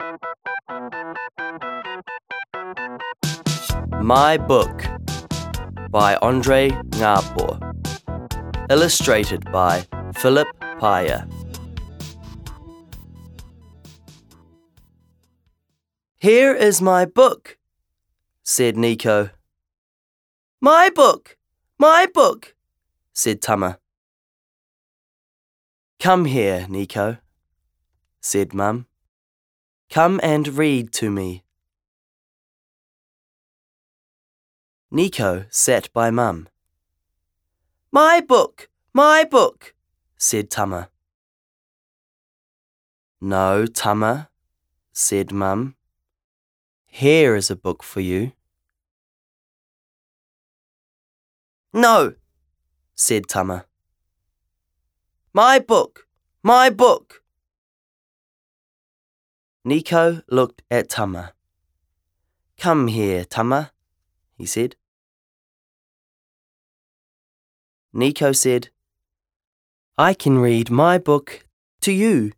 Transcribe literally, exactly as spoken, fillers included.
My Book by Andre Ngapo. Illustrated by Philip Paya. "Here is my book," said Nico. "My book! My book!" said Tama. "Come here, Nico," said Mum. "Come and read to me." Nico sat by Mum. "My book! My book!" said Tama. "No, Tama," said Mum. "Here is a book for you." "No," said Tama. "My book! My book!" Nico looked at Tama. "Come here, Tama," he said. Nico said, "I can read my book to you."